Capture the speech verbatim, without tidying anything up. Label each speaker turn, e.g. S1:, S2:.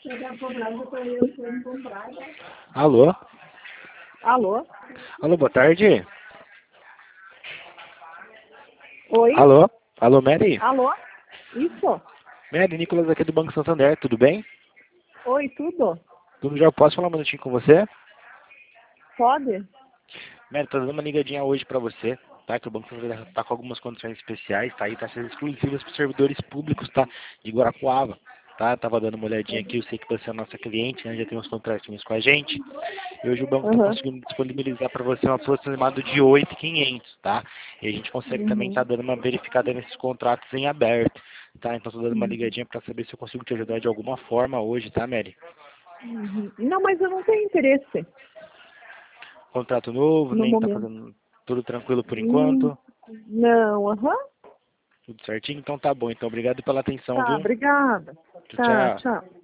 S1: Alô?
S2: Alô?
S1: Alô, boa tarde.
S2: Oi?
S1: Alô? Alô, Mary?
S2: Alô? Isso?
S1: Mary, Nicolas aqui do Banco Santander, tudo bem?
S2: Oi, tudo?
S1: Tudo já? Posso falar um minutinho com você?
S2: Pode?
S1: Mary, tô dando uma ligadinha hoje pra você, tá? Que o Banco Santander tá com algumas condições especiais, tá? E tá sendo exclusivas para servidores públicos, tá? De Guarapuava, tá? Tava dando uma olhadinha aqui, eu sei que você é nossa cliente, né? Já tem uns contratinhos com a gente. E hoje o banco está
S2: Uhum.
S1: conseguindo disponibilizar para você um aproximado de oito mil e quinhentos, tá? E a gente consegue também estar
S2: Uhum.
S1: dando uma verificada nesses contratos em aberto, tá? Então estou dando uma
S2: Uhum.
S1: ligadinha para saber se eu consigo te ajudar de alguma forma hoje, tá, Mary?
S2: Uhum. Não, mas eu não tenho interesse
S1: Contrato novo,
S2: no
S1: nem tá
S2: momento.
S1: fazendo tudo tranquilo por
S2: Hum,
S1: enquanto,
S2: não, aham.
S1: tudo certinho, então tá bom. Então obrigado pela atenção,
S2: Tá,
S1: viu?
S2: obrigada.
S1: Tchau,
S2: Tá,
S1: tchau.
S2: tchau.